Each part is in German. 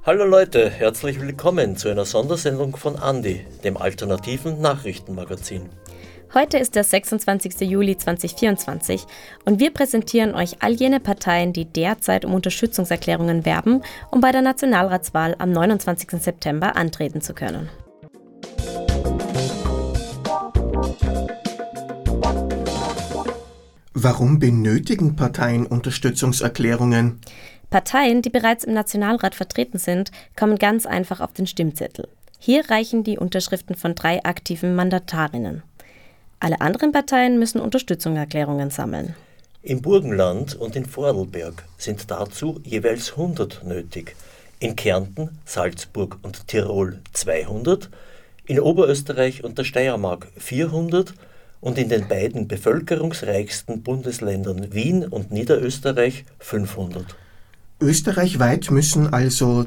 Hallo Leute, herzlich willkommen zu einer Sondersendung von Andi, dem alternativen Nachrichtenmagazin. Heute ist der 26. Juli 2024 und wir präsentieren euch all jene Parteien, die derzeit um Unterstützungserklärungen werben, um bei der Nationalratswahl am 29. September antreten zu können. Warum benötigen Parteien Unterstützungserklärungen? Parteien, die bereits im Nationalrat vertreten sind, kommen ganz einfach auf den Stimmzettel. Hier reichen die Unterschriften von 3 aktiven Mandatarinnen. Alle anderen Parteien müssen Unterstützungserklärungen sammeln. Im Burgenland und in Vorarlberg sind dazu jeweils 100 nötig. In Kärnten, Salzburg und Tirol 200, in Oberösterreich und der Steiermark 400 und in den beiden bevölkerungsreichsten Bundesländern Wien und Niederösterreich 500. Österreichweit müssen also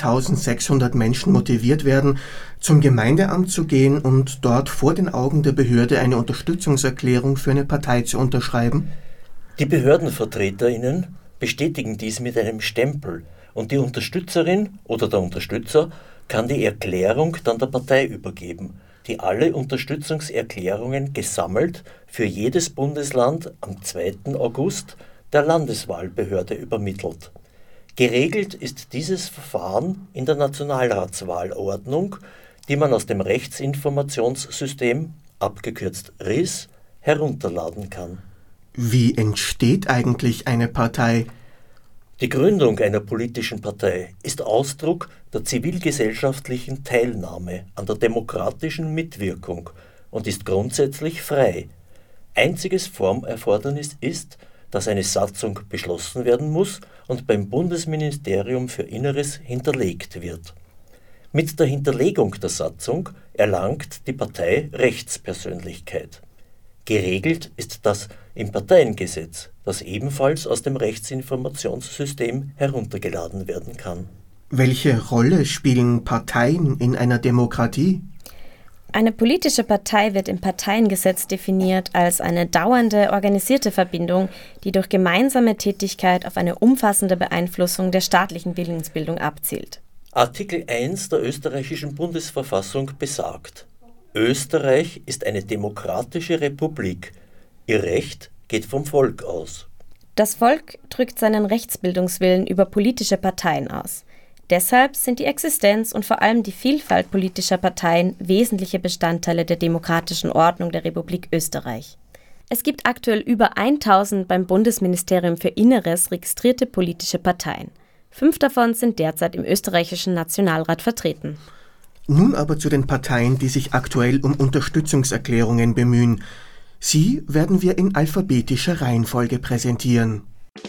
2600 Menschen motiviert werden, zum Gemeindeamt zu gehen und dort vor den Augen der Behörde eine Unterstützungserklärung für eine Partei zu unterschreiben? Die BehördenvertreterInnen bestätigen dies mit einem Stempel und die Unterstützerin oder der Unterstützer kann die Erklärung dann der Partei übergeben, die alle Unterstützungserklärungen gesammelt für jedes Bundesland am 2. August der Landeswahlbehörde übermittelt. Geregelt ist dieses Verfahren in der Nationalratswahlordnung, die man aus dem Rechtsinformationssystem, abgekürzt RIS, herunterladen kann. Wie entsteht eigentlich eine Partei? Die Gründung einer politischen Partei ist Ausdruck der zivilgesellschaftlichen Teilnahme an der demokratischen Mitwirkung und ist grundsätzlich frei. Einziges Formerfordernis ist, dass eine Satzung beschlossen werden muss und beim Bundesministerium für Inneres hinterlegt wird. Mit der Hinterlegung der Satzung erlangt die Partei Rechtspersönlichkeit. Geregelt ist das im Parteiengesetz, das ebenfalls aus dem Rechtsinformationssystem heruntergeladen werden kann. Welche Rolle spielen Parteien in einer Demokratie? Eine politische Partei wird im Parteiengesetz definiert als eine dauernde, organisierte Verbindung, die durch gemeinsame Tätigkeit auf eine umfassende Beeinflussung der staatlichen Willensbildung abzielt. Artikel 1 der österreichischen Bundesverfassung besagt: Österreich ist eine demokratische Republik. Ihr Recht geht vom Volk aus. Das Volk drückt seinen Rechtsbildungswillen über politische Parteien aus. Deshalb sind die Existenz und vor allem die Vielfalt politischer Parteien wesentliche Bestandteile der demokratischen Ordnung der Republik Österreich. Es gibt aktuell über 1000 beim Bundesministerium für Inneres registrierte politische Parteien. 5 davon sind derzeit im österreichischen Nationalrat vertreten. Nun aber zu den Parteien, die sich aktuell um Unterstützungserklärungen bemühen. Sie werden wir in alphabetischer Reihenfolge präsentieren.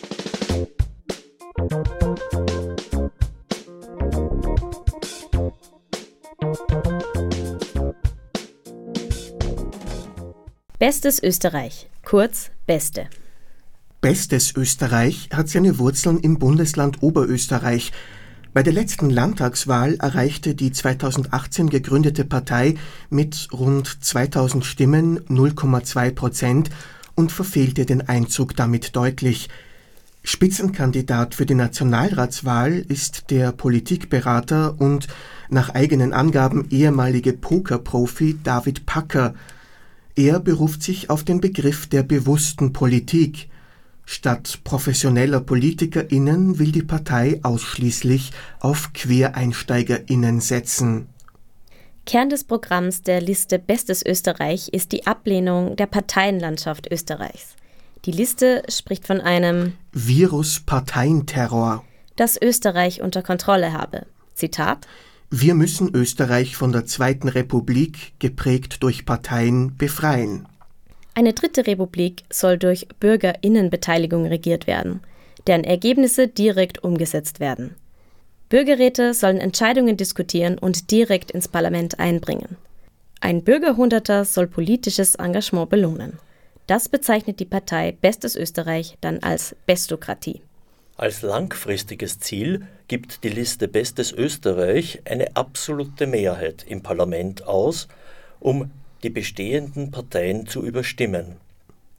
Bestes Österreich, kurz Beste. Bestes Österreich hat seine Wurzeln im Bundesland Oberösterreich. Bei der letzten Landtagswahl erreichte die 2018 gegründete Partei mit rund 2000 Stimmen 0,2% und verfehlte den Einzug damit deutlich. Spitzenkandidat für die Nationalratswahl ist der Politikberater und nach eigenen Angaben ehemalige Pokerprofi David Packer. Er beruft sich auf den Begriff der bewussten Politik. Statt professioneller PolitikerInnen will die Partei ausschließlich auf QuereinsteigerInnen setzen. Kern des Programms der Liste Bestes Österreich ist die Ablehnung der Parteienlandschaft Österreichs. Die Liste spricht von einem Virus-Parteienterror, das Österreich unter Kontrolle habe. Zitat: Wir müssen Österreich von der Zweiten Republik, geprägt durch Parteien, befreien. Eine dritte Republik soll durch BürgerInnenbeteiligung regiert werden, deren Ergebnisse direkt umgesetzt werden. Bürgerräte sollen Entscheidungen diskutieren und direkt ins Parlament einbringen. Ein Bürgerhunderter soll politisches Engagement belohnen. Das bezeichnet die Partei Bestes Österreich dann als Bestokratie. Als langfristiges Ziel gibt die Liste Bestes Österreich eine absolute Mehrheit im Parlament aus, um die bestehenden Parteien zu überstimmen.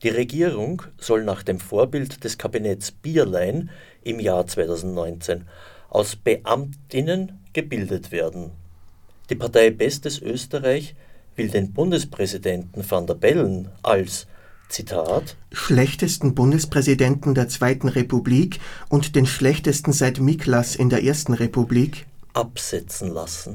Die Regierung soll nach dem Vorbild des Kabinetts Bierlein im Jahr 2019 aus Beamtinnen gebildet werden. Die Partei Bestes Österreich will den Bundespräsidenten van der Bellen als, Zitat, schlechtesten Bundespräsidenten der Zweiten Republik und den schlechtesten seit Miklas in der Ersten Republik absetzen lassen.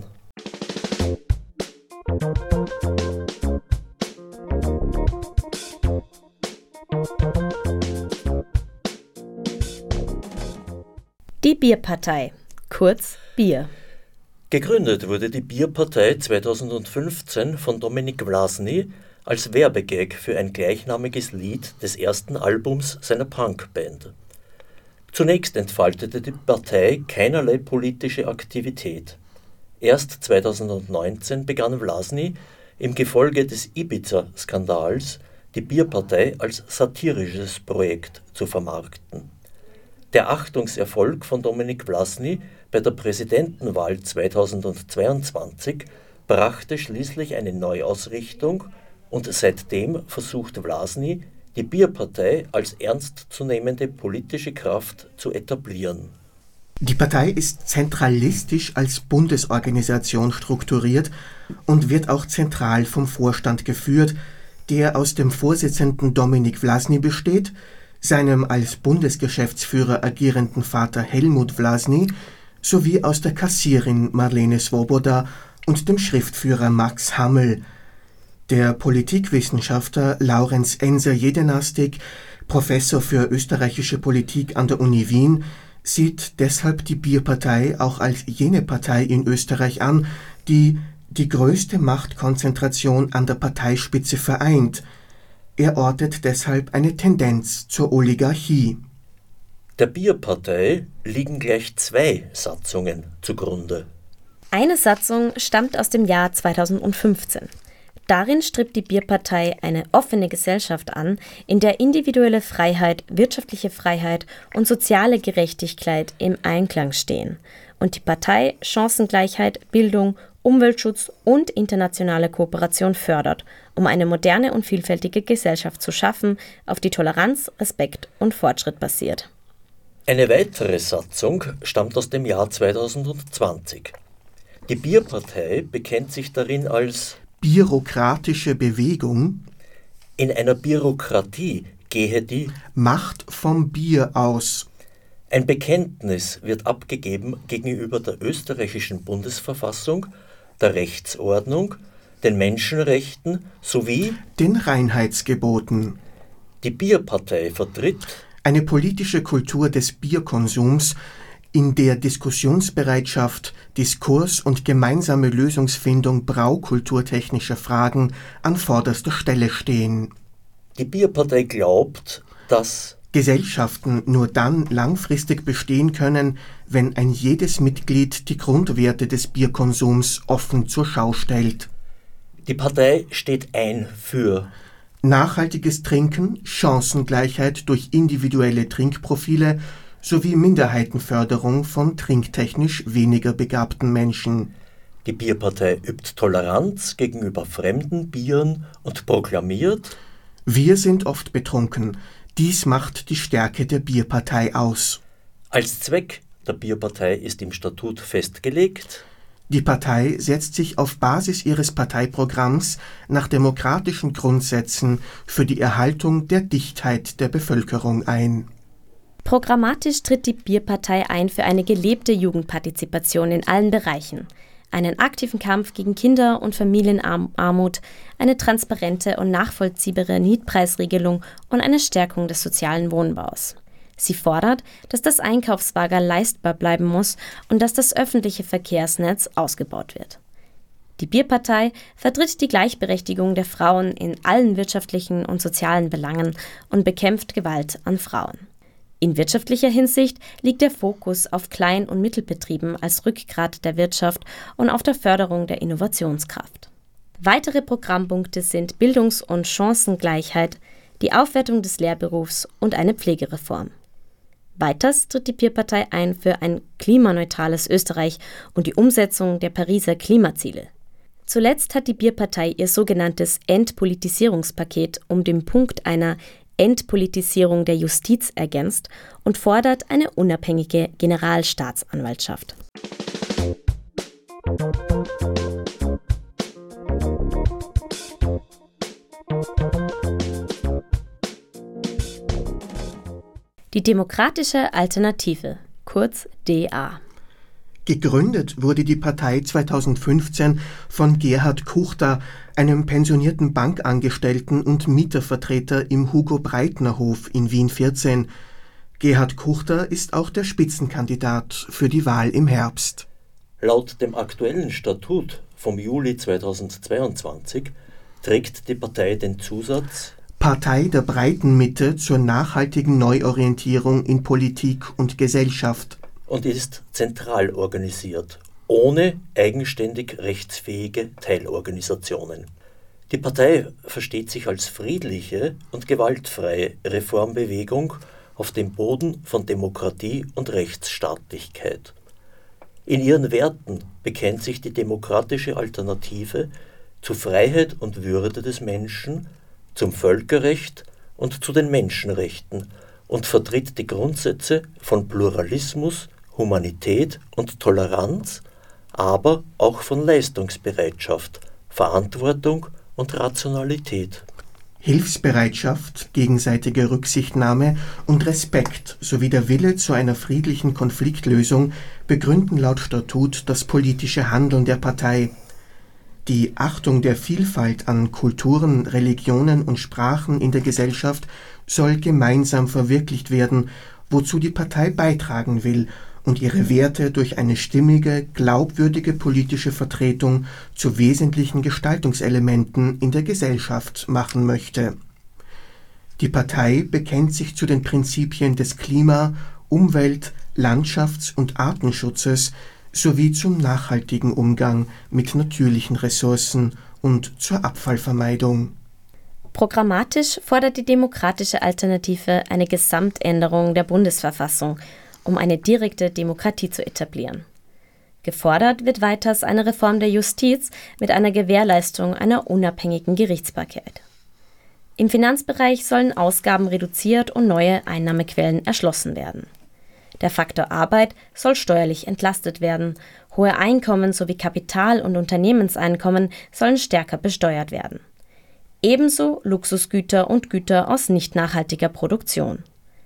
Die Bierpartei, kurz Bier. Gegründet wurde die Bierpartei 2015 von Dominik Vlasny als Werbegag für ein gleichnamiges Lied des ersten Albums seiner Punkband. Zunächst entfaltete die Partei keinerlei politische Aktivität. Erst 2019 begann Vlasny im Gefolge des Ibiza-Skandals die Bierpartei als satirisches Projekt zu vermarkten. Der Achtungserfolg von Dominik Vlasny bei der Präsidentenwahl 2022 brachte schließlich eine Neuausrichtung und seitdem versucht Vlasny, die Bierpartei als ernstzunehmende politische Kraft zu etablieren. Die Partei ist zentralistisch als Bundesorganisation strukturiert und wird auch zentral vom Vorstand geführt, der aus dem Vorsitzenden Dominik Vlasny besteht, seinem als Bundesgeschäftsführer agierenden Vater Helmut Vlasny sowie aus der Kassierin Marlene Swoboda und dem Schriftführer Max Hammel. Der Politikwissenschaftler Laurenz Enser-Jedenastik, Professor für österreichische Politik an der Uni Wien, sieht deshalb die Bierpartei auch als jene Partei in Österreich an, die die größte Machtkonzentration an der Parteispitze vereint. Er ortet deshalb eine Tendenz zur Oligarchie. Der Bierpartei liegen gleich 2 Satzungen zugrunde. Eine Satzung stammt aus dem Jahr 2015. Darin strebt die Bierpartei eine offene Gesellschaft an, in der individuelle Freiheit, wirtschaftliche Freiheit und soziale Gerechtigkeit im Einklang stehen und die Partei Chancengleichheit, Bildung, Umweltschutz und internationale Kooperation fördert, um eine moderne und vielfältige Gesellschaft zu schaffen, auf die Toleranz, Respekt und Fortschritt basiert. Eine weitere Satzung stammt aus dem Jahr 2020. Die Bierpartei bekennt sich darin als bürokratische Bewegung. In einer Bürokratie gehe die Macht vom Bier aus. Ein Bekenntnis wird abgegeben gegenüber der österreichischen Bundesverfassung, der Rechtsordnung, den Menschenrechten sowie den Reinheitsgeboten. Die Bierpartei vertritt eine politische Kultur des Bierkonsums, in der Diskussionsbereitschaft, Diskurs und gemeinsame Lösungsfindung braukulturtechnischer Fragen an vorderster Stelle stehen. Die Bierpartei glaubt, dass Gesellschaften nur dann langfristig bestehen können, wenn ein jedes Mitglied die Grundwerte des Bierkonsums offen zur Schau stellt. Die Partei steht ein für nachhaltiges Trinken, Chancengleichheit durch individuelle Trinkprofile sowie Minderheitenförderung von trinktechnisch weniger begabten Menschen. Die Bierpartei übt Toleranz gegenüber fremden Bieren und proklamiert: Wir sind oft betrunken. Dies macht die Stärke der Bierpartei aus. Als Zweck der Bierpartei ist im Statut festgelegt: Die Partei setzt sich auf Basis ihres Parteiprogramms nach demokratischen Grundsätzen für die Erhaltung der Dichtheit der Bevölkerung ein. Programmatisch tritt die Bierpartei ein für eine gelebte Jugendpartizipation in allen Bereichen, einen aktiven Kampf gegen Kinder- und Familienarmut, eine transparente und nachvollziehbare Mietpreisregelung und eine Stärkung des sozialen Wohnbaus. Sie fordert, dass das Einkaufswagen leistbar bleiben muss und dass das öffentliche Verkehrsnetz ausgebaut wird. Die Bierpartei vertritt die Gleichberechtigung der Frauen in allen wirtschaftlichen und sozialen Belangen und bekämpft Gewalt an Frauen. In wirtschaftlicher Hinsicht liegt der Fokus auf Klein- und Mittelbetrieben als Rückgrat der Wirtschaft und auf der Förderung der Innovationskraft. Weitere Programmpunkte sind Bildungs- und Chancengleichheit, die Aufwertung des Lehrberufs und eine Pflegereform. Weiters tritt die Bierpartei ein für ein klimaneutrales Österreich und die Umsetzung der Pariser Klimaziele. Zuletzt hat die Bierpartei ihr sogenanntes Entpolitisierungspaket um den Punkt einer Entpolitisierung der Justiz ergänzt und fordert eine unabhängige Generalstaatsanwaltschaft. Die Demokratische Alternative, kurz DA. Gegründet wurde die Partei 2015 von Gerhard Kuchter, einem pensionierten Bankangestellten und Mietervertreter im Hugo-Breitner-Hof in Wien 14. Gerhard Kuchter ist auch der Spitzenkandidat für die Wahl im Herbst. Laut dem aktuellen Statut vom Juli 2022 trägt die Partei den Zusatz Partei der breiten Mitte zur nachhaltigen Neuorientierung in Politik und Gesellschaft und ist zentral organisiert, ohne eigenständig rechtsfähige Teilorganisationen. Die Partei versteht sich als friedliche und gewaltfreie Reformbewegung auf dem Boden von Demokratie und Rechtsstaatlichkeit. In ihren Werten bekennt sich die Demokratische Alternative zu Freiheit und Würde des Menschen, zum Völkerrecht und zu den Menschenrechten und vertritt die Grundsätze von Pluralismus, Humanität und Toleranz, aber auch von Leistungsbereitschaft, Verantwortung und Rationalität. Hilfsbereitschaft, gegenseitige Rücksichtnahme und Respekt sowie der Wille zu einer friedlichen Konfliktlösung begründen laut Statut das politische Handeln der Partei. Die Achtung der Vielfalt an Kulturen, Religionen und Sprachen in der Gesellschaft soll gemeinsam verwirklicht werden, wozu die Partei beitragen will und ihre Werte durch eine stimmige, glaubwürdige politische Vertretung zu wesentlichen Gestaltungselementen in der Gesellschaft machen möchte. Die Partei bekennt sich zu den Prinzipien des Klima-, Umwelt-, Landschafts- und Artenschutzes sowie zum nachhaltigen Umgang mit natürlichen Ressourcen und zur Abfallvermeidung. Programmatisch fordert die Demokratische Alternative eine Gesamtänderung der Bundesverfassung, um eine direkte Demokratie zu etablieren. Gefordert wird weiters eine Reform der Justiz mit einer Gewährleistung einer unabhängigen Gerichtsbarkeit. Im Finanzbereich sollen Ausgaben reduziert und neue Einnahmequellen erschlossen werden. Der Faktor Arbeit soll steuerlich entlastet werden, hohe Einkommen sowie Kapital- und Unternehmenseinkommen sollen stärker besteuert werden. Ebenso Luxusgüter und Güter aus nicht nachhaltiger Produktion.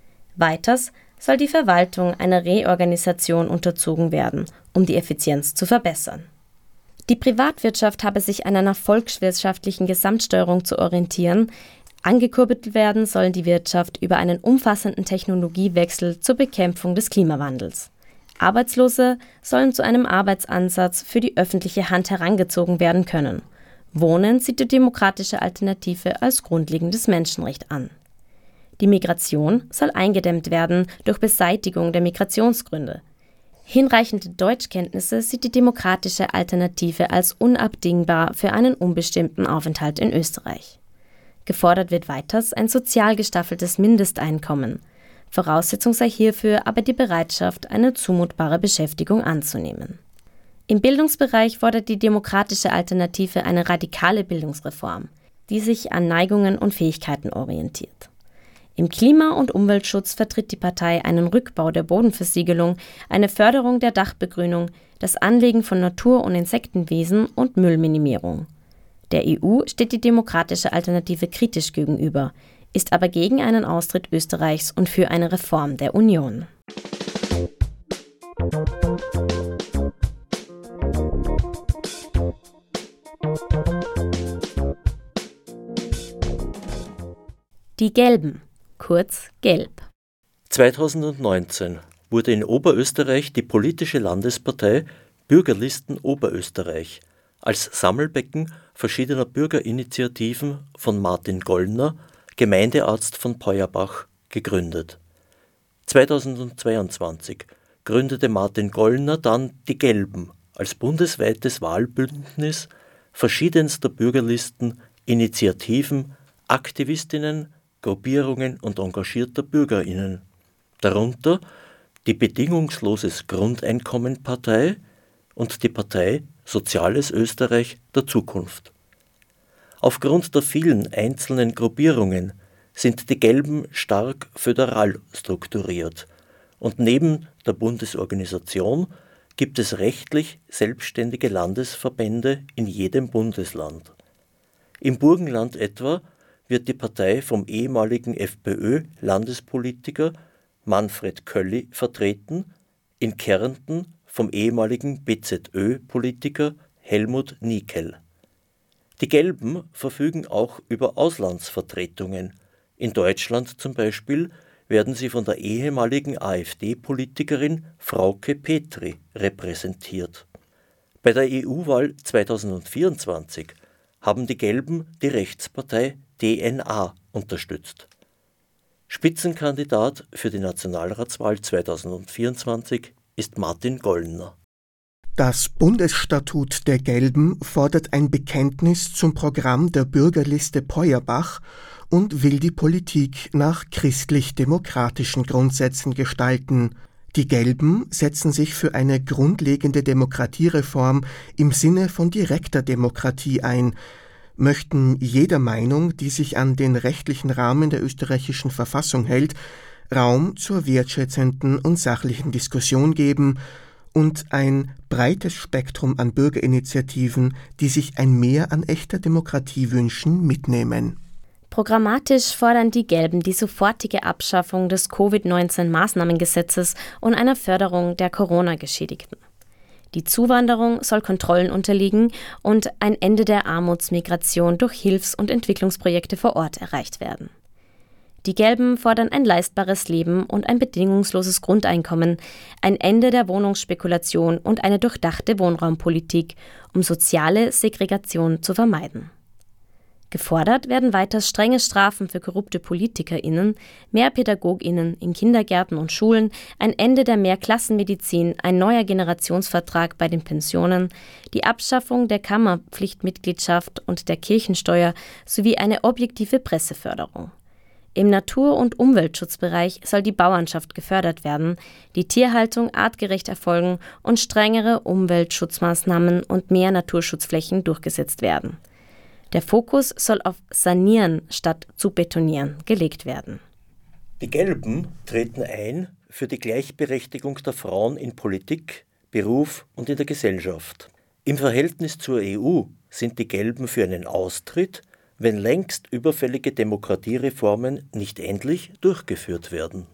Weiters soll die Verwaltung einer Reorganisation unterzogen werden, um die Effizienz zu verbessern. Die Privatwirtschaft habe sich an einer volkswirtschaftlichen Gesamtsteuerung zu orientieren. Angekurbelt werden soll die Wirtschaft über einen umfassenden Technologiewechsel zur Bekämpfung des Klimawandels. Arbeitslose sollen zu einem Arbeitsansatz für die öffentliche Hand herangezogen werden können. Wohnen sieht die Demokratische Alternative als grundlegendes Menschenrecht an. Die Migration soll eingedämmt werden durch Beseitigung der Migrationsgründe. Hinreichende Deutschkenntnisse sieht die Demokratische Alternative als unabdingbar für einen unbestimmten Aufenthalt in Österreich. Gefordert wird weiters ein sozial gestaffeltes Mindesteinkommen. Voraussetzung sei hierfür aber die Bereitschaft, eine zumutbare Beschäftigung anzunehmen. Im Bildungsbereich fordert die Demokratische Alternative eine radikale Bildungsreform, die sich an Neigungen und Fähigkeiten orientiert. Im Klima- und Umweltschutz vertritt die Partei einen Rückbau der Bodenversiegelung, eine Förderung der Dachbegrünung, das Anlegen von Natur- und Insektenwesen und Müllminimierung. Der EU steht die Demokratische Alternative kritisch gegenüber, ist aber gegen einen Austritt Österreichs und für eine Reform der Union. Die Gelben, kurz Gelb. 2019 wurde in Oberösterreich die politische Landespartei Bürgerlisten Oberösterreich als Sammelbecken verschiedener Bürgerinitiativen von Martin Gollner, Gemeindearzt von Peuerbach, gegründet. 2022 gründete Martin Gollner dann die Gelben als bundesweites Wahlbündnis verschiedenster Bürgerlisten, Initiativen, Aktivistinnen, Gruppierungen und engagierter BürgerInnen, darunter die Bedingungsloses Grundeinkommen-Partei und die Partei Soziales Österreich der Zukunft. Aufgrund der vielen einzelnen Gruppierungen, sind die Gelben stark föderal strukturiert und neben der Bundesorganisation gibt es rechtlich selbstständige Landesverbände in jedem Bundesland. Im Burgenland etwa wird die Partei vom ehemaligen FPÖ-Landespolitiker Manfred Kölli vertreten, in Kärnten vom ehemaligen BZÖ-Politiker Helmut Niekel. Die Gelben verfügen auch über Auslandsvertretungen. In Deutschland zum Beispiel werden sie von der ehemaligen AfD-Politikerin Frauke Petry repräsentiert. Bei der EU-Wahl 2024 haben die Gelben die Rechtspartei DNA unterstützt. Spitzenkandidat für die Nationalratswahl 2024 ist Martin Gollner. Das Bundesstatut der Gelben fordert ein Bekenntnis zum Programm der Bürgerliste Peuerbach und will die Politik nach christlich-demokratischen Grundsätzen gestalten. Die Gelben setzen sich für eine grundlegende Demokratiereform im Sinne von direkter Demokratie ein, möchten jeder Meinung, die sich an den rechtlichen Rahmen der österreichischen Verfassung hält, Raum zur wertschätzenden und sachlichen Diskussion geben und ein breites Spektrum an Bürgerinitiativen, die sich ein Mehr an echter Demokratie wünschen, mitnehmen. Programmatisch fordern die Gelben die sofortige Abschaffung des Covid-19-Maßnahmengesetzes und einer Förderung der Corona-Geschädigten. Die Zuwanderung soll Kontrollen unterliegen und ein Ende der Armutsmigration durch Hilfs- und Entwicklungsprojekte vor Ort erreicht werden. Die Gelben fordern ein leistbares Leben und ein bedingungsloses Grundeinkommen, ein Ende der Wohnungsspekulation und eine durchdachte Wohnraumpolitik, um soziale Segregation zu vermeiden. Gefordert werden weiter strenge Strafen für korrupte PolitikerInnen, mehr PädagogInnen in Kindergärten und Schulen, ein Ende der Mehrklassenmedizin, ein neuer Generationsvertrag bei den Pensionen, die Abschaffung der Kammerpflichtmitgliedschaft und der Kirchensteuer sowie eine objektive Presseförderung. Im Natur- und Umweltschutzbereich soll die Bauernschaft gefördert werden, die Tierhaltung artgerecht erfolgen und strengere Umweltschutzmaßnahmen und mehr Naturschutzflächen durchgesetzt werden. Der Fokus soll auf Sanieren statt zu betonieren gelegt werden. Die Gelben treten ein für die Gleichberechtigung der Frauen in Politik, Beruf und in der Gesellschaft. Im Verhältnis zur EU sind die Gelben für einen Austritt, wenn längst überfällige Demokratiereformen nicht endlich durchgeführt werden.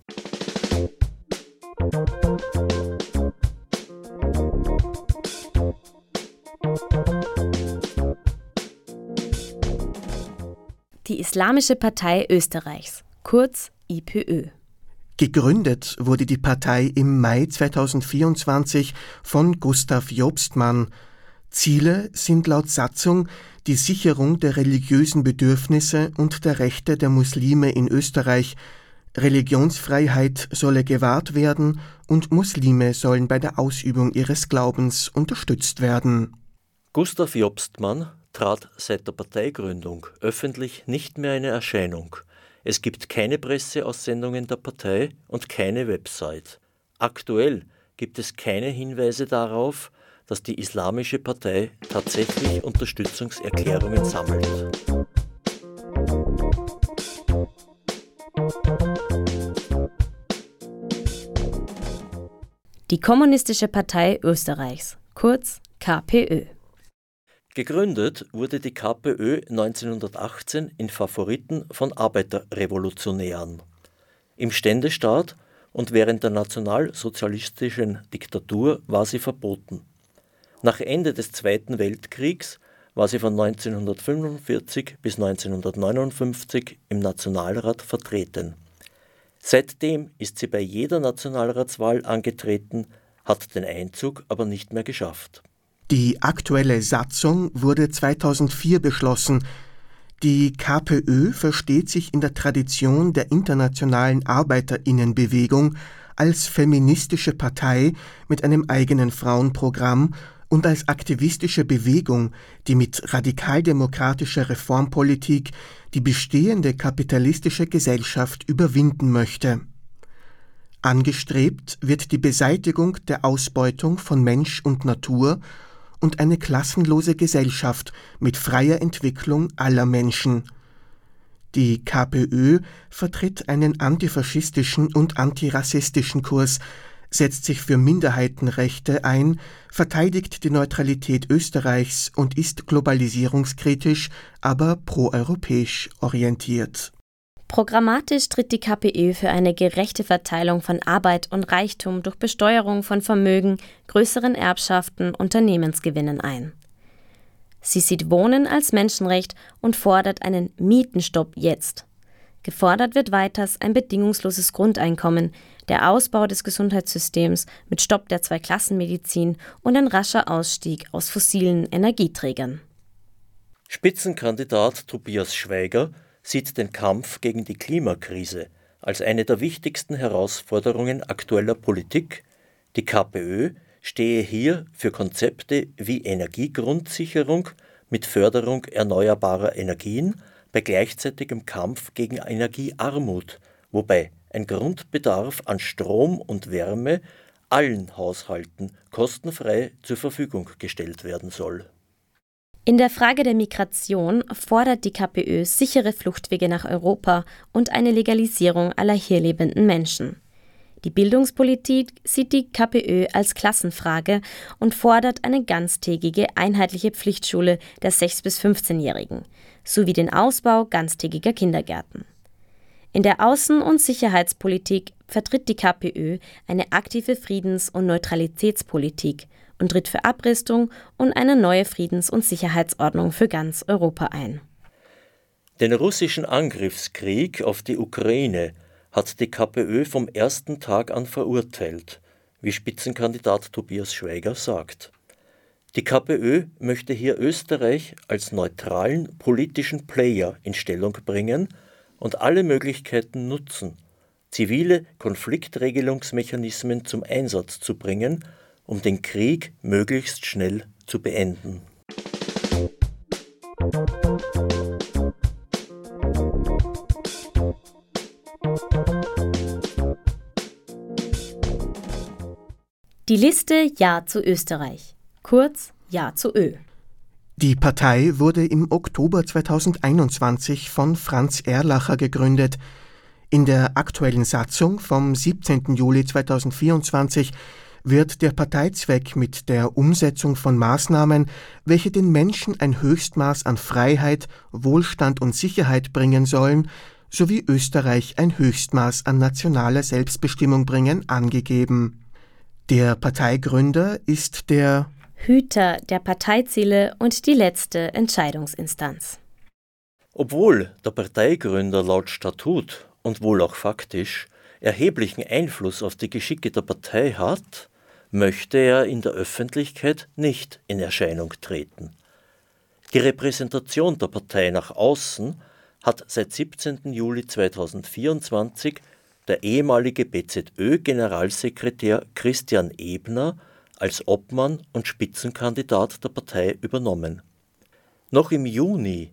Die Islamische Partei Österreichs, kurz IPÖ. Gegründet wurde die Partei im Mai 2024 von Gustav Jobstmann. Ziele sind laut Satzung die Sicherung der religiösen Bedürfnisse und der Rechte der Muslime in Österreich. Religionsfreiheit solle gewahrt werden und Muslime sollen bei der Ausübung ihres Glaubens unterstützt werden. Gustav Jobstmann trat seit der Parteigründung öffentlich nicht mehr in Erscheinung. Es gibt keine Presseaussendungen der Partei und keine Website. Aktuell gibt es keine Hinweise darauf, dass die Islamische Partei tatsächlich Unterstützungserklärungen sammelt. Die Kommunistische Partei Österreichs, kurz KPÖ. Gegründet wurde die KPÖ 1918 in Favoriten von Arbeiterrevolutionären. Im Ständestaat und während der nationalsozialistischen Diktatur war sie verboten. Nach Ende des Zweiten Weltkriegs war sie von 1945 bis 1959 im Nationalrat vertreten. Seitdem ist sie bei jeder Nationalratswahl angetreten, hat den Einzug aber nicht mehr geschafft. Die aktuelle Satzung wurde 2004 beschlossen. Die KPÖ versteht sich in der Tradition der internationalen Arbeiterinnenbewegung als feministische Partei mit einem eigenen Frauenprogramm und als aktivistische Bewegung, die mit radikaldemokratischer Reformpolitik die bestehende kapitalistische Gesellschaft überwinden möchte. Angestrebt wird die Beseitigung der Ausbeutung von Mensch und Natur und eine klassenlose Gesellschaft mit freier Entwicklung aller Menschen. Die KPÖ vertritt einen antifaschistischen und antirassistischen Kurs, setzt sich für Minderheitenrechte ein, verteidigt die Neutralität Österreichs und ist globalisierungskritisch, aber proeuropäisch orientiert. Programmatisch tritt die KPÖ für eine gerechte Verteilung von Arbeit und Reichtum durch Besteuerung von Vermögen, größeren Erbschaften, Unternehmensgewinnen ein. Sie sieht Wohnen als Menschenrecht und fordert einen Mietenstopp jetzt. Gefordert wird weiters ein bedingungsloses Grundeinkommen, der Ausbau des Gesundheitssystems mit Stopp der Zweiklassenmedizin und ein rascher Ausstieg aus fossilen Energieträgern. Spitzenkandidat Tobias Schweiger sieht den Kampf gegen die Klimakrise als eine der wichtigsten Herausforderungen aktueller Politik. Die KPÖ stehe hier für Konzepte wie Energiegrundsicherung mit Förderung erneuerbarer Energien bei gleichzeitigem Kampf gegen Energiearmut, wobei ein Grundbedarf an Strom und Wärme allen Haushalten kostenfrei zur Verfügung gestellt werden soll. In der Frage der Migration fordert die KPÖ sichere Fluchtwege nach Europa und eine Legalisierung aller hier lebenden Menschen. Die Bildungspolitik sieht die KPÖ als Klassenfrage und fordert eine ganztägige, einheitliche Pflichtschule der 6- bis 15-Jährigen sowie den Ausbau ganztägiger Kindergärten. In der Außen- und Sicherheitspolitik vertritt die KPÖ eine aktive Friedens- und Neutralitätspolitik und tritt für Abrüstung und eine neue Friedens- und Sicherheitsordnung für ganz Europa ein. Den russischen Angriffskrieg auf die Ukraine hat die KPÖ vom ersten Tag an verurteilt, wie Spitzenkandidat Tobias Schweiger sagt. Die KPÖ möchte hier Österreich als neutralen politischen Player in Stellung bringen und alle Möglichkeiten nutzen, zivile Konfliktregelungsmechanismen zum Einsatz zu bringen, um den Krieg möglichst schnell zu beenden. Die Liste Ja zu Österreich, kurz Ja zu Ö. Die Partei wurde im Oktober 2021 von Franz Erlacher gegründet. In der aktuellen Satzung vom 17. Juli 2024 wird der Parteizweck mit der Umsetzung von Maßnahmen, welche den Menschen ein Höchstmaß an Freiheit, Wohlstand und Sicherheit bringen sollen, sowie Österreich ein Höchstmaß an nationaler Selbstbestimmung bringen, angegeben. Der Parteigründer ist der Hüter der Parteiziele und die letzte Entscheidungsinstanz. Obwohl der Parteigründer laut Statut und wohl auch faktisch erheblichen Einfluss auf die Geschicke der Partei hat, möchte er in der Öffentlichkeit nicht in Erscheinung treten. Die Repräsentation der Partei nach außen hat seit 17. Juli 2024 der ehemalige BZÖ-Generalsekretär Christian Ebner als Obmann und Spitzenkandidat der Partei übernommen. Noch im Juni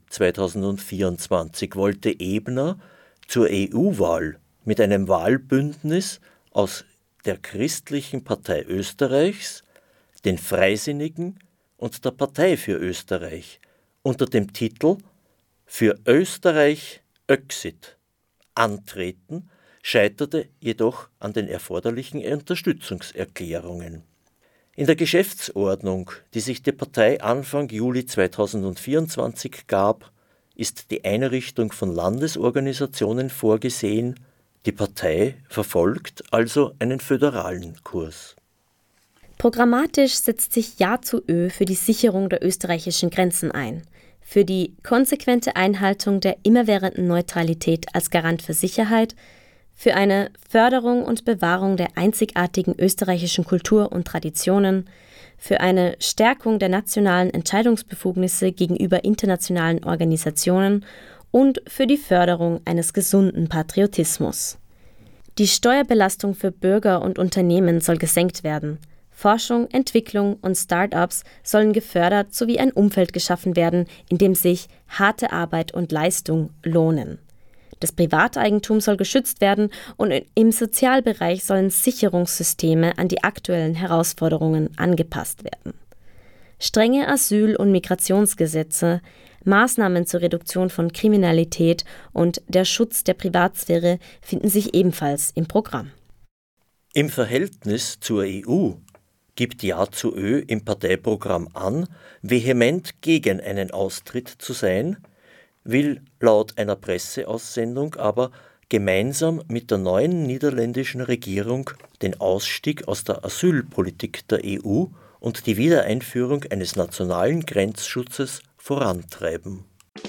2024 wollte Ebner zur EU-Wahl mit einem Wahlbündnis aus der Christlichen Partei Österreichs, den Freisinnigen und der Partei für Österreich unter dem Titel Für Österreich Öxit antreten, scheiterte jedoch an den erforderlichen Unterstützungserklärungen. In der Geschäftsordnung, die sich die Partei Anfang Juli 2024 gab, ist die Einrichtung von Landesorganisationen vorgesehen. Die Partei verfolgt also einen föderalen Kurs. Programmatisch setzt sich Ja zu Ö für die Sicherung der österreichischen Grenzen ein, für die konsequente Einhaltung der immerwährenden Neutralität als Garant für Sicherheit, für eine Förderung und Bewahrung der einzigartigen österreichischen Kultur und Traditionen, für eine Stärkung der nationalen Entscheidungsbefugnisse gegenüber internationalen Organisationen und für die Förderung eines gesunden Patriotismus. Die Steuerbelastung für Bürger und Unternehmen soll gesenkt werden. Forschung, Entwicklung und Start-ups sollen gefördert sowie ein Umfeld geschaffen werden, in dem sich harte Arbeit und Leistung lohnen. Das Privateigentum soll geschützt werden und im Sozialbereich sollen Sicherungssysteme an die aktuellen Herausforderungen angepasst werden. Strenge Asyl- und Migrationsgesetze, Maßnahmen zur Reduktion von Kriminalität und der Schutz der Privatsphäre finden sich ebenfalls im Programm. Im Verhältnis zur EU gibt Ja zu Ö im Parteiprogramm an, vehement gegen einen Austritt zu sein, will laut einer Presseaussendung aber gemeinsam mit der neuen niederländischen Regierung den Ausstieg aus der Asylpolitik der EU und die Wiedereinführung eines nationalen Grenzschutzes vorantreiben.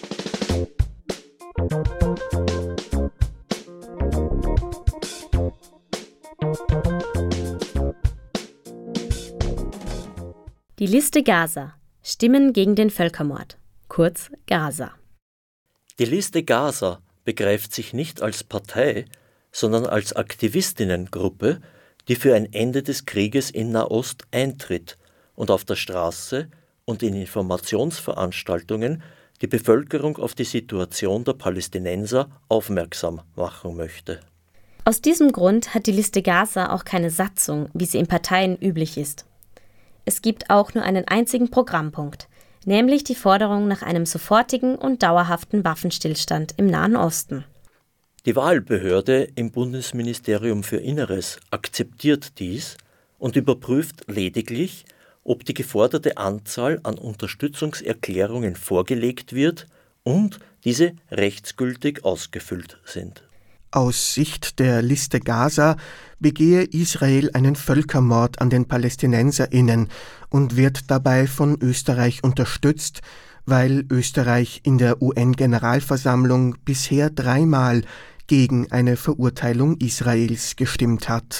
Die Liste Gaza. Stimmen gegen den Völkermord. Kurz Gaza. Die Liste Gaza begreift sich nicht als Partei, sondern als Aktivistinnengruppe, die für ein Ende des Krieges in Nahost eintritt und auf der Straße und in Informationsveranstaltungen die Bevölkerung auf die Situation der Palästinenser aufmerksam machen möchte. Aus diesem Grund hat die Liste Gaza auch keine Satzung, wie sie in Parteien üblich ist. Es gibt auch nur einen einzigen Programmpunkt, nämlich die Forderung nach einem sofortigen und dauerhaften Waffenstillstand im Nahen Osten. Die Wahlbehörde im Bundesministerium für Inneres akzeptiert dies und überprüft lediglich, ob die geforderte Anzahl an Unterstützungserklärungen vorgelegt wird und diese rechtsgültig ausgefüllt sind. Aus Sicht der Liste Gaza begehe Israel einen Völkermord an den PalästinenserInnen und wird dabei von Österreich unterstützt, weil Österreich in der UN-Generalversammlung bisher 3-mal gegen eine Verurteilung Israels gestimmt hat.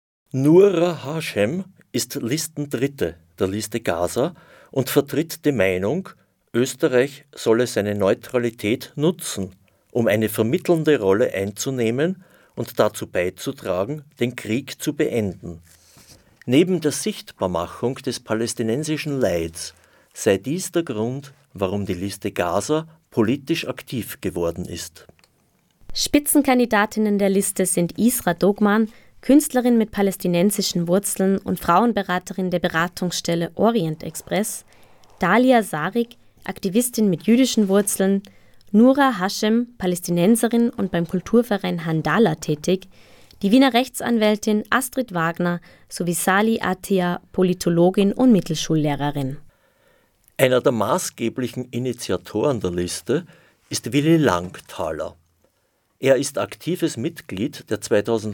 Noura Hashem ist Listendritte der Liste Gaza und vertritt die Meinung, Österreich solle seine Neutralität nutzen, um eine vermittelnde Rolle einzunehmen und dazu beizutragen, den Krieg zu beenden. Neben der Sichtbarmachung des palästinensischen Leids sei dies der Grund, warum die Liste Gaza politisch aktiv geworden ist. Spitzenkandidatinnen der Liste sind Isra Dogman, Künstlerin mit palästinensischen Wurzeln und Frauenberaterin der Beratungsstelle Orient Express, Dalia Sarik, Aktivistin mit jüdischen Wurzeln, Noura Hashem, Palästinenserin und beim Kulturverein Handala tätig, die Wiener Rechtsanwältin Astrid Wagner sowie Sali Attia, Politologin und Mittelschullehrerin. Einer der maßgeblichen Initiatoren der Liste ist Willi Langthaler. Er ist aktives Mitglied der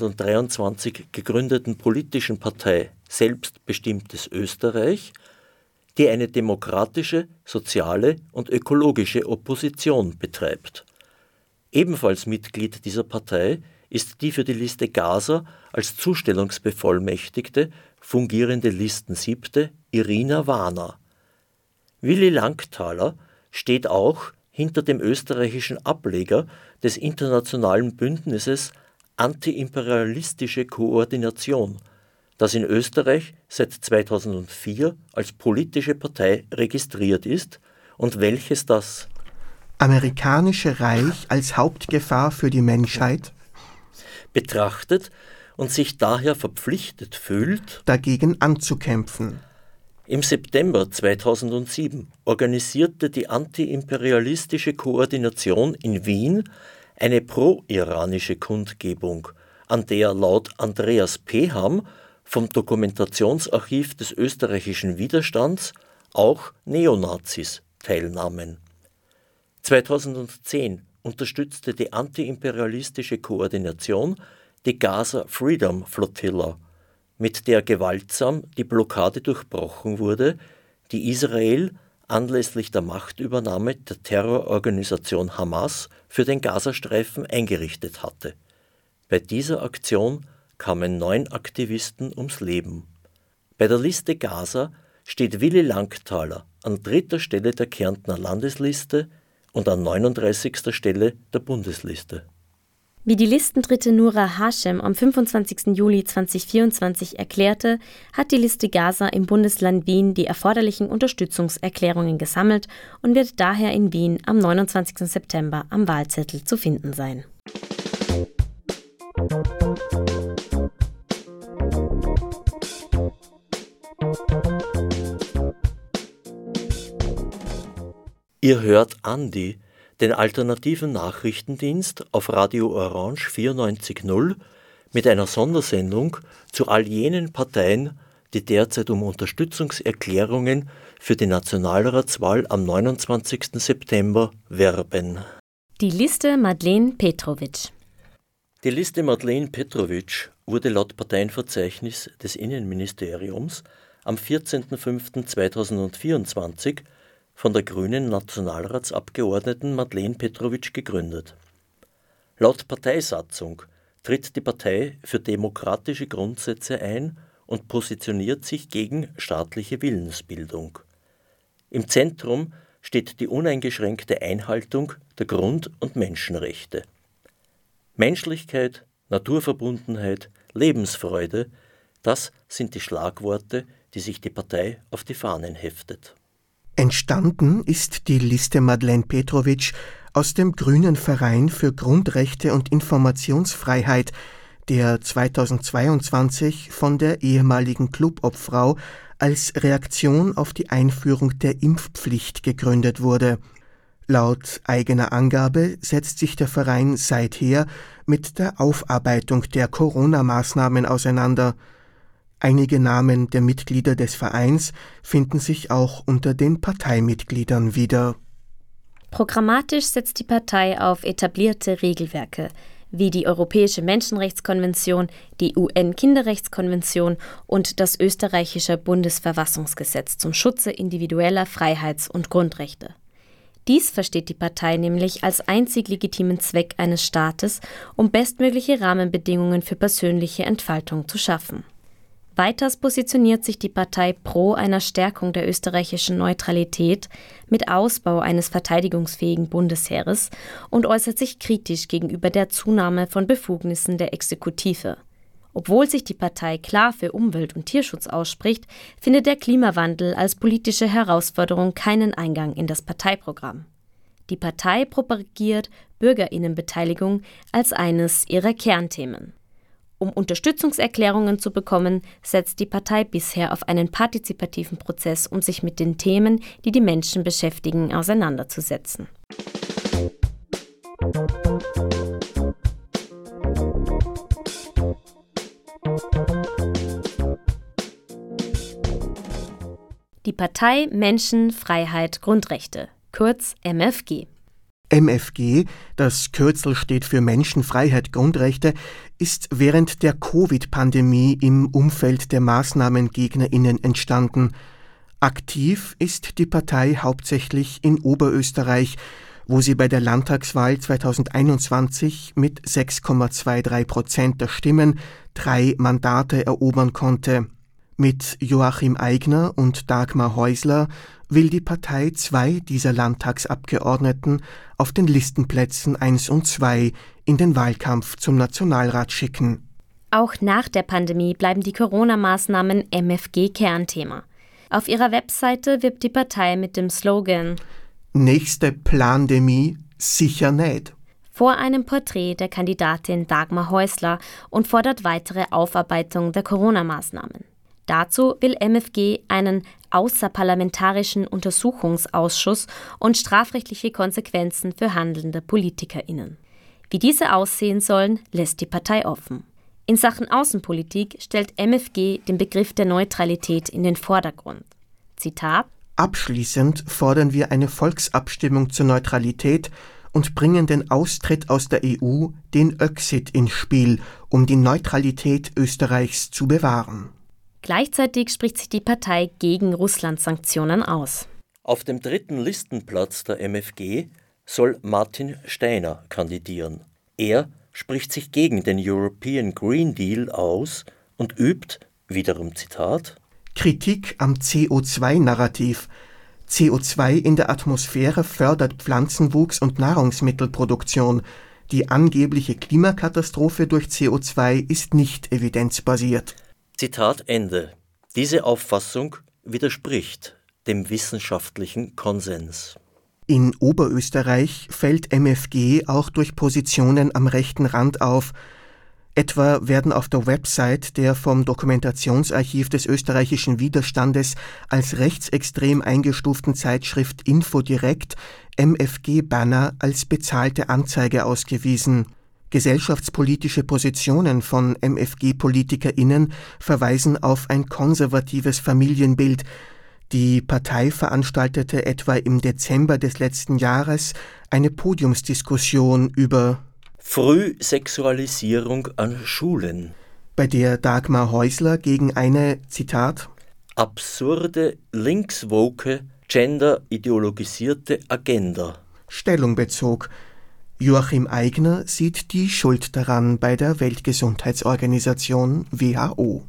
2023 gegründeten politischen Partei Selbstbestimmtes Österreich, die eine demokratische, soziale und ökologische Opposition betreibt. Ebenfalls Mitglied dieser Partei ist die für die Liste Gaza als Zustellungsbevollmächtigte fungierende Listensiebte Irina Warner. Willi Langthaler steht auch hinter dem österreichischen Ableger des internationalen Bündnisses Antiimperialistische Koordination, das in Österreich seit 2004 als politische Partei registriert ist und welches das amerikanische Reich als Hauptgefahr für die Menschheit betrachtet und sich daher verpflichtet fühlt, dagegen anzukämpfen. Im September 2007 organisierte die Antiimperialistische Koordination in Wien eine pro-iranische Kundgebung, an der laut Andreas Peham vom Dokumentationsarchiv des österreichischen Widerstands auch Neonazis teilnahmen. 2010 unterstützte die Antiimperialistische Koordination die Gaza Freedom Flotilla, mit der gewaltsam die Blockade durchbrochen wurde, die Israel anlässlich der Machtübernahme der Terrororganisation Hamas für den Gazastreifen eingerichtet hatte. Bei dieser Aktion kamen 9 Aktivisten ums Leben. Bei der Liste Gaza steht Willi Langthaler an 3. Stelle der Kärntner Landesliste und an 39. Stelle der Bundesliste. Wie die Listendritte Noura Hashem am 25. Juli 2024 erklärte, hat die Liste Gaza im Bundesland Wien die erforderlichen Unterstützungserklärungen gesammelt und wird daher in Wien am 29. September am Wahlzettel zu finden sein. Ihr hört Andi, den alternativen Nachrichtendienst auf Radio Orange 94.0 mit einer Sondersendung zu all jenen Parteien, die derzeit um Unterstützungserklärungen für die Nationalratswahl am 29. September werben. Die Liste Madeleine Petrovic. Die Liste Madeleine Petrovic wurde laut Parteienverzeichnis des Innenministeriums am 14.05.2024 von der grünen Nationalratsabgeordneten Madeleine Petrovic gegründet. Laut Parteisatzung tritt die Partei für demokratische Grundsätze ein und positioniert sich gegen staatliche Willensbildung. Im Zentrum steht die uneingeschränkte Einhaltung der Grund- und Menschenrechte. Menschlichkeit, Naturverbundenheit, Lebensfreude, das sind die Schlagworte, die sich die Partei auf die Fahnen heftet. Entstanden ist die Liste Madeleine Petrovic aus dem Grünen Verein für Grundrechte und Informationsfreiheit, der 2022 von der ehemaligen Clubobfrau als Reaktion auf die Einführung der Impfpflicht gegründet wurde. Laut eigener Angabe setzt sich der Verein seither mit der Aufarbeitung der Corona-Maßnahmen auseinander. Einige Namen der Mitglieder des Vereins finden sich auch unter den Parteimitgliedern wieder. Programmatisch setzt die Partei auf etablierte Regelwerke, wie die Europäische Menschenrechtskonvention, die UN-Kinderrechtskonvention und das österreichische Bundesverfassungsgesetz zum Schutze individueller Freiheits- und Grundrechte. Dies versteht die Partei nämlich als einzig legitimen Zweck eines Staates, um bestmögliche Rahmenbedingungen für persönliche Entfaltung zu schaffen. Weiters positioniert sich die Partei pro einer Stärkung der österreichischen Neutralität mit Ausbau eines verteidigungsfähigen Bundesheeres und äußert sich kritisch gegenüber der Zunahme von Befugnissen der Exekutive. Obwohl sich die Partei klar für Umwelt- und Tierschutz ausspricht, findet der Klimawandel als politische Herausforderung keinen Eingang in das Parteiprogramm. Die Partei propagiert Bürgerinnenbeteiligung als eines ihrer Kernthemen. Um Unterstützungserklärungen zu bekommen, setzt die Partei bisher auf einen partizipativen Prozess, um sich mit den Themen, die die Menschen beschäftigen, auseinanderzusetzen. Die Partei Menschen, Freiheit, Grundrechte, kurz MFG. MFG, das Kürzel steht für Menschen, Freiheit, Grundrechte, ist während der Covid-Pandemie im Umfeld der MaßnahmengegnerInnen entstanden. Aktiv ist die Partei hauptsächlich in Oberösterreich, wo sie bei der Landtagswahl 2021 mit 6,23% der Stimmen 3 Mandate erobern konnte. Mit Joachim Aigner und Dagmar Häusler will die Partei 2 dieser Landtagsabgeordneten auf den Listenplätzen 1 und 2 in den Wahlkampf zum Nationalrat schicken. Auch nach der Pandemie bleiben die Corona-Maßnahmen MFG-Kernthema. Auf ihrer Webseite wirbt die Partei mit dem Slogan »Nächste Plandemie sicher nicht« vor einem Porträt der Kandidatin Dagmar Häusler und fordert weitere Aufarbeitung der Corona-Maßnahmen. Dazu will MFG einen außerparlamentarischen Untersuchungsausschuss und strafrechtliche Konsequenzen für handelnde PolitikerInnen. Wie diese aussehen sollen, lässt die Partei offen. In Sachen Außenpolitik stellt MFG den Begriff der Neutralität in den Vordergrund. Zitat: Abschließend fordern wir eine Volksabstimmung zur Neutralität und bringen den Austritt aus der EU, den Öxit, ins Spiel, um die Neutralität Österreichs zu bewahren. Gleichzeitig spricht sich die Partei gegen Russland-Sanktionen aus. Auf dem 3. Listenplatz der MFG soll Martin Steiner kandidieren. Er spricht sich gegen den European Green Deal aus und übt, wiederum Zitat, Kritik am CO2-Narrativ. CO2 in der Atmosphäre fördert Pflanzenwuchs und Nahrungsmittelproduktion. Die angebliche Klimakatastrophe durch CO2 ist nicht evidenzbasiert. Zitat Ende. Diese Auffassung widerspricht dem wissenschaftlichen Konsens. In Oberösterreich fällt MFG auch durch Positionen am rechten Rand auf. Etwa werden auf der Website der vom Dokumentationsarchiv des österreichischen Widerstandes als rechtsextrem eingestuften Zeitschrift Infodirekt MFG-Banner als bezahlte Anzeige ausgewiesen. Gesellschaftspolitische Positionen von MFG-PolitikerInnen verweisen auf ein konservatives Familienbild. Die Partei veranstaltete etwa im Dezember des letzten Jahres eine Podiumsdiskussion über Frühsexualisierung an Schulen, bei der Dagmar Häusler gegen eine, Zitat, absurde, linkswoke, genderideologisierte Agenda Stellung bezog. Joachim Aigner sieht die Schuld daran bei der Weltgesundheitsorganisation WHO.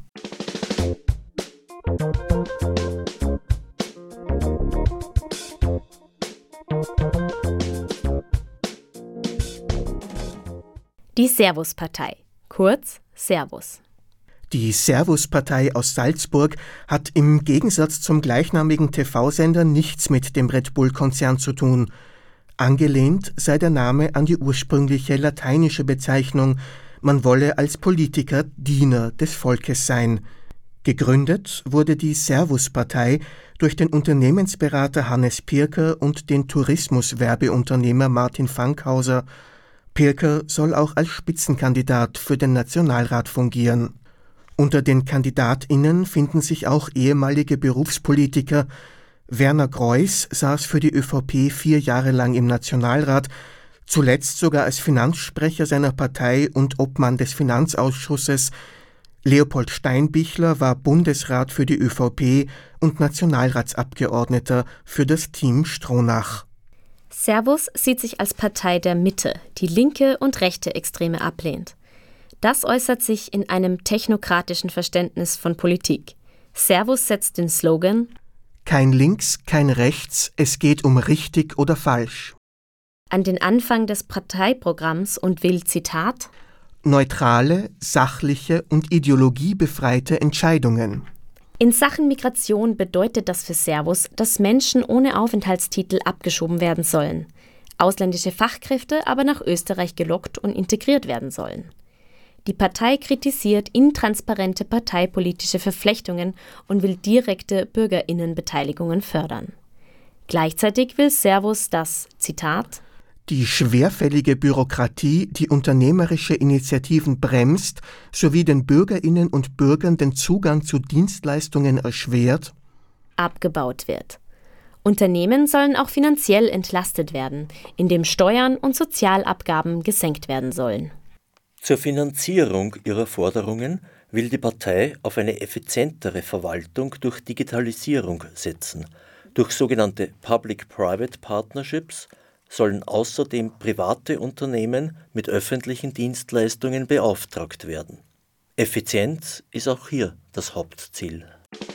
Die Servus-Partei, kurz Servus. Die Servus-Partei aus Salzburg hat im Gegensatz zum gleichnamigen TV-Sender nichts mit dem Red Bull-Konzern zu tun. Angelehnt sei der Name an die ursprüngliche lateinische Bezeichnung, man wolle als Politiker Diener des Volkes sein. Gegründet wurde die Servus-Partei durch den Unternehmensberater Hannes Pirker und den Tourismuswerbeunternehmer Martin Fankhauser. Pirker soll auch als Spitzenkandidat für den Nationalrat fungieren. Unter den KandidatInnen finden sich auch ehemalige Berufspolitiker. Werner Greuß saß für die ÖVP 4 Jahre lang im Nationalrat, zuletzt sogar als Finanzsprecher seiner Partei und Obmann des Finanzausschusses. Leopold Steinbichler war Bundesrat für die ÖVP und Nationalratsabgeordneter für das Team Stronach. Servus sieht sich als Partei der Mitte, die linke und rechte Extreme ablehnt. Das äußert sich in einem technokratischen Verständnis von Politik. Servus setzt den Slogan: Kein Links, kein Rechts, es geht um richtig oder falsch. An den Anfang des Parteiprogramms und will, Zitat, neutrale, sachliche und ideologiebefreite Entscheidungen. In Sachen Migration bedeutet das für Servus, dass Menschen ohne Aufenthaltstitel abgeschoben werden sollen, ausländische Fachkräfte aber nach Österreich gelockt und integriert werden sollen. Die Partei kritisiert intransparente parteipolitische Verflechtungen und will direkte BürgerInnenbeteiligungen fördern. Gleichzeitig will Servus, dass, Zitat, die schwerfällige Bürokratie, die unternehmerische Initiativen bremst, sowie den BürgerInnen und Bürgern den Zugang zu Dienstleistungen erschwert, abgebaut wird. Unternehmen sollen auch finanziell entlastet werden, indem Steuern und Sozialabgaben gesenkt werden sollen. Zur Finanzierung ihrer Forderungen will die Partei auf eine effizientere Verwaltung durch Digitalisierung setzen. Durch sogenannte Public-Private Partnerships sollen außerdem private Unternehmen mit öffentlichen Dienstleistungen beauftragt werden. Effizienz ist auch hier das Hauptziel.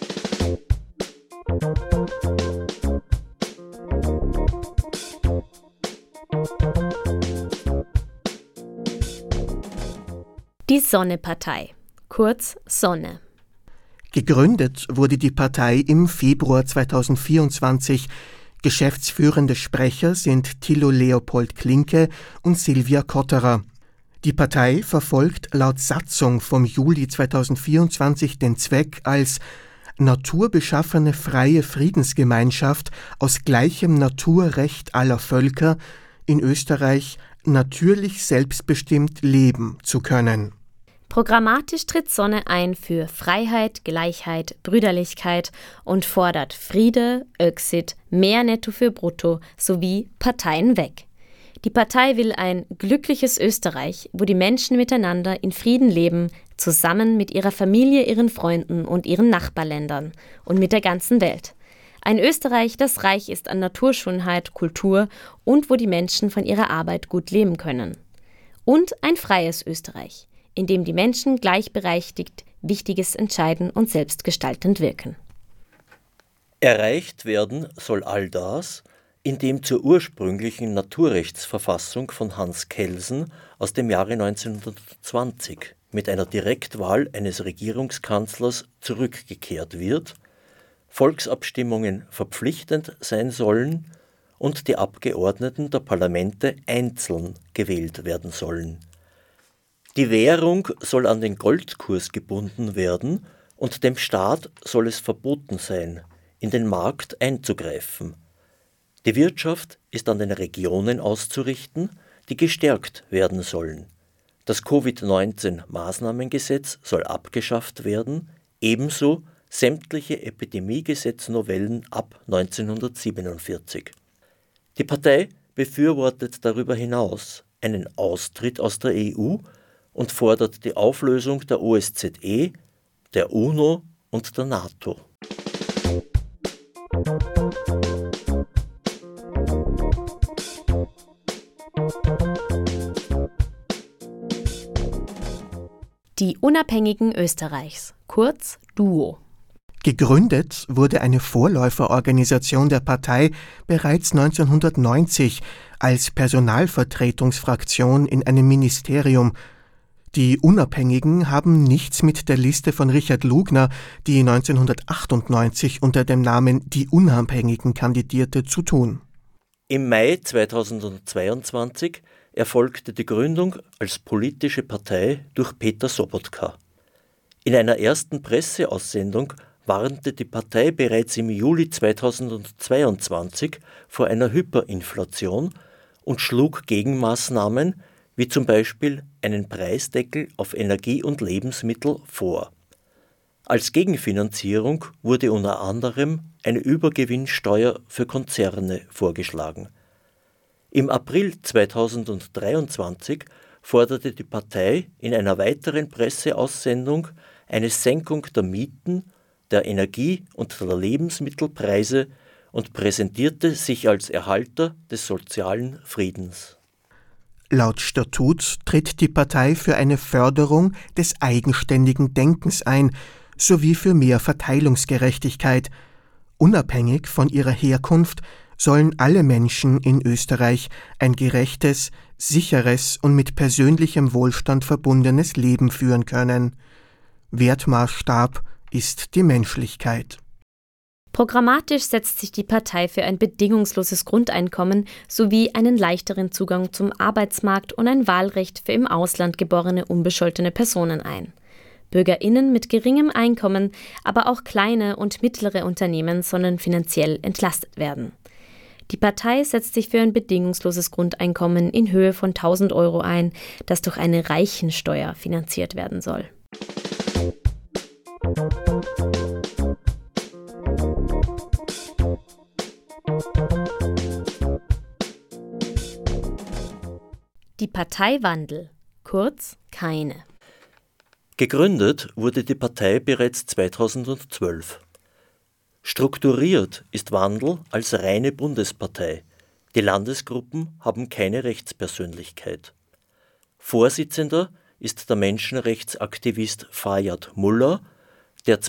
Die Sonne-Partei, kurz Sonne. Gegründet wurde die Partei im Februar 2024. Geschäftsführende Sprecher sind Thilo Leopold Klinke und Silvia Kotterer. Die Partei verfolgt laut Satzung vom Juli 2024 den Zweck, als naturbeschaffene freie Friedensgemeinschaft aus gleichem Naturrecht aller Völker in Österreich natürlich selbstbestimmt leben zu können. Programmatisch tritt Sonne ein für Freiheit, Gleichheit, Brüderlichkeit und fordert Friede, Öxit, mehr Netto für Brutto sowie Parteien weg. Die Partei will ein glückliches Österreich, wo die Menschen miteinander in Frieden leben, zusammen mit ihrer Familie, ihren Freunden und ihren Nachbarländern und mit der ganzen Welt. Ein Österreich, das reich ist an Naturschönheit, Kultur und wo die Menschen von ihrer Arbeit gut leben können. Und ein freies Österreich, in dem die Menschen gleichberechtigt Wichtiges entscheiden und selbstgestaltend wirken. Erreicht werden soll all das, indem zur ursprünglichen Naturrechtsverfassung von Hans Kelsen aus dem Jahre 1920 mit einer Direktwahl eines Regierungskanzlers zurückgekehrt wird, Volksabstimmungen verpflichtend sein sollen und die Abgeordneten der Parlamente einzeln gewählt werden sollen. Die Währung soll an den Goldkurs gebunden werden und dem Staat soll es verboten sein, in den Markt einzugreifen. Die Wirtschaft ist an den Regionen auszurichten, die gestärkt werden sollen. Das Covid-19-Maßnahmengesetz soll abgeschafft werden, ebenso sämtliche Epidemiegesetznovellen ab 1947. Die Partei befürwortet darüber hinaus einen Austritt aus der EU und fordert die Auflösung der OSZE, der UNO und der NATO. Die Unabhängigen Österreichs, kurz DUO. Gegründet wurde eine Vorläuferorganisation der Partei bereits 1990 als Personalvertretungsfraktion in einem Ministerium. Die Unabhängigen haben nichts mit der Liste von Richard Lugner, die 1998 unter dem Namen Die Unabhängigen kandidierte, zu tun. Im Mai 2022 erfolgte die Gründung als politische Partei durch Peter Sobotka. In einer ersten Presseaussendung warnte die Partei bereits im Juli 2022 vor einer Hyperinflation und schlug Gegenmaßnahmen wie zum Beispiel einen Preisdeckel auf Energie und Lebensmittel vor. Als Gegenfinanzierung wurde unter anderem eine Übergewinnsteuer für Konzerne vorgeschlagen. Im April 2023 forderte die Partei in einer weiteren Presseaussendung eine Senkung der Mieten, der Energie- und der Lebensmittelpreise und präsentierte sich als Erhalter des sozialen Friedens. Laut Statut tritt die Partei für eine Förderung des eigenständigen Denkens ein, sowie für mehr Verteilungsgerechtigkeit. Unabhängig von ihrer Herkunft sollen alle Menschen in Österreich ein gerechtes, sicheres und mit persönlichem Wohlstand verbundenes Leben führen können. Wertmaßstab ist die Menschlichkeit. Programmatisch setzt sich die Partei für ein bedingungsloses Grundeinkommen sowie einen leichteren Zugang zum Arbeitsmarkt und ein Wahlrecht für im Ausland geborene unbescholtene Personen ein. BürgerInnen mit geringem Einkommen, aber auch kleine und mittlere Unternehmen sollen finanziell entlastet werden. Die Partei setzt sich für ein bedingungsloses Grundeinkommen in Höhe von 1.000 Euro ein, das durch eine Reichensteuer finanziert werden soll. Die Partei Wandel, kurz keine. Gegründet wurde die Partei bereits 2012. Strukturiert ist Wandel als reine Bundespartei. Die Landesgruppen haben keine Rechtspersönlichkeit. Vorsitzender ist der Menschenrechtsaktivist Fayyad Mullah, der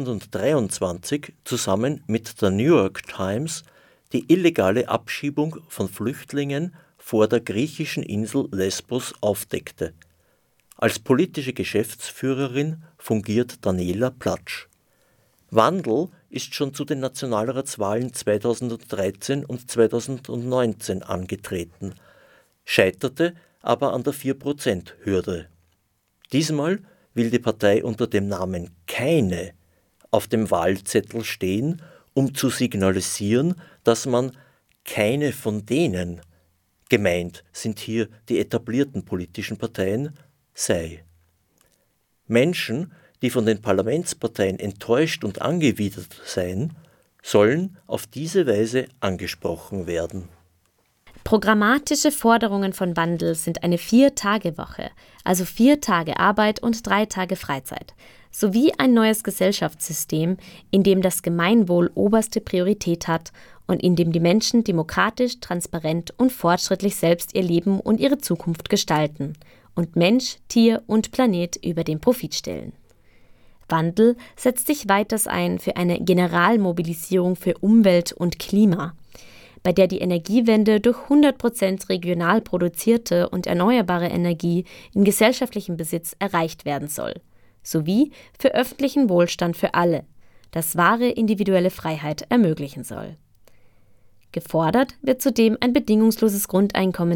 2023 zusammen mit der New York Times die illegale Abschiebung von Flüchtlingen vor der griechischen Insel Lesbos aufdeckte. Als politische Geschäftsführerin fungiert Daniela Platsch. Wandel ist schon zu den Nationalratswahlen 2013 und 2019 angetreten, scheiterte aber an der 4%-Hürde. Diesmal will die Partei unter dem Namen Keine auf dem Wahlzettel stehen, um zu signalisieren, dass man keine von denen, gemeint sind hier die etablierten politischen Parteien, sei. Menschen, die von den Parlamentsparteien enttäuscht und angewidert seien, sollen auf diese Weise angesprochen werden. Programmatische Forderungen von Wandel sind eine 4-Tage-Woche, also 4 Tage Arbeit und 3 Tage Freizeit, sowie ein neues Gesellschaftssystem, in dem das Gemeinwohl oberste Priorität hat und in dem die Menschen demokratisch, transparent und fortschrittlich selbst ihr Leben und ihre Zukunft gestalten und Mensch, Tier und Planet über den Profit stellen. Wandel setzt sich weiters ein für eine Generalmobilisierung für Umwelt und Klima, bei der die Energiewende durch 100% regional produzierte und erneuerbare Energie in gesellschaftlichem Besitz erreicht werden soll, sowie für öffentlichen Wohlstand für alle, das wahre individuelle Freiheit ermöglichen soll. Gefordert wird zudem ein bedingungsloses Grundeinkommen,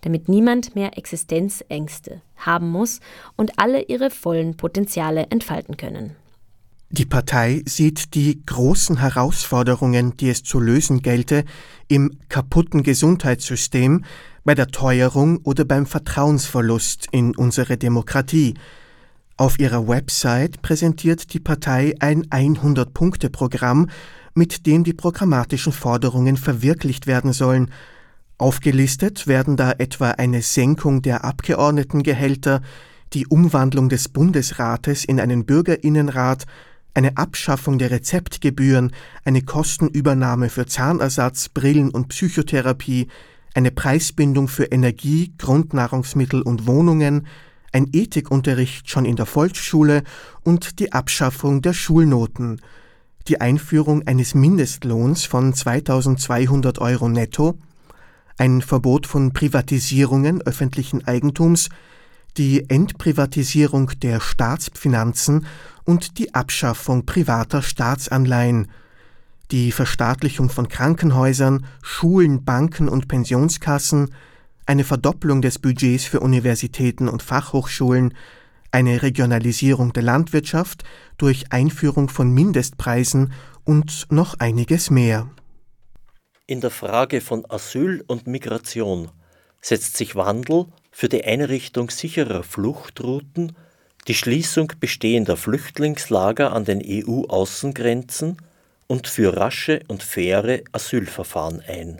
damit niemand mehr Existenzängste haben muss und alle ihre vollen Potenziale entfalten können. Die Partei sieht die großen Herausforderungen, die es zu lösen gelte, im kaputten Gesundheitssystem, bei der Teuerung oder beim Vertrauensverlust in unsere Demokratie. Auf ihrer Website präsentiert die Partei ein 100-Punkte-Programm, mit dem die programmatischen Forderungen verwirklicht werden sollen. Aufgelistet werden da etwa eine Senkung der Abgeordnetengehälter, die Umwandlung des Bundesrates in einen Bürgerinnenrat, eine Abschaffung der Rezeptgebühren, eine Kostenübernahme für Zahnersatz, Brillen und Psychotherapie, eine Preisbindung für Energie, Grundnahrungsmittel und Wohnungen, ein Ethikunterricht schon in der Volksschule und die Abschaffung der Schulnoten, die Einführung eines Mindestlohns von 2.200 € netto, ein Verbot von Privatisierungen öffentlichen Eigentums, die Entprivatisierung der Staatsfinanzen und die Abschaffung privater Staatsanleihen, die Verstaatlichung von Krankenhäusern, Schulen, Banken und Pensionskassen, eine Verdopplung des Budgets für Universitäten und Fachhochschulen, eine Regionalisierung der Landwirtschaft durch Einführung von Mindestpreisen und noch einiges mehr. In der Frage von Asyl und Migration setzt sich Wandel für die Einrichtung sicherer Fluchtrouten, die Schließung bestehender Flüchtlingslager an den EU-Außengrenzen und für rasche und faire Asylverfahren ein.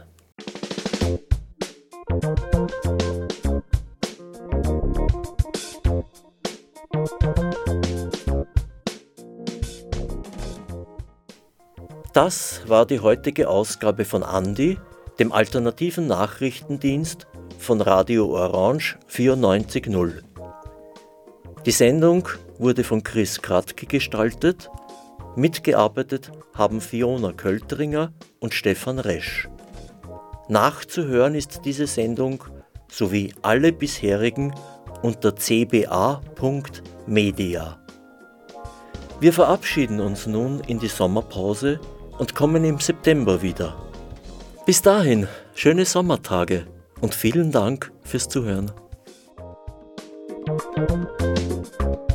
Das war die heutige Ausgabe von Andi, dem alternativen Nachrichtendienst von Radio Orange 94.0. Die Sendung wurde von Chris Kratke gestaltet, mitgearbeitet haben Fiona Költringer und Stefan Resch. Nachzuhören ist diese Sendung sowie alle bisherigen unter cba.media. Wir verabschieden uns nun in die Sommerpause und kommen im September wieder. Bis dahin, schöne Sommertage und vielen Dank fürs Zuhören.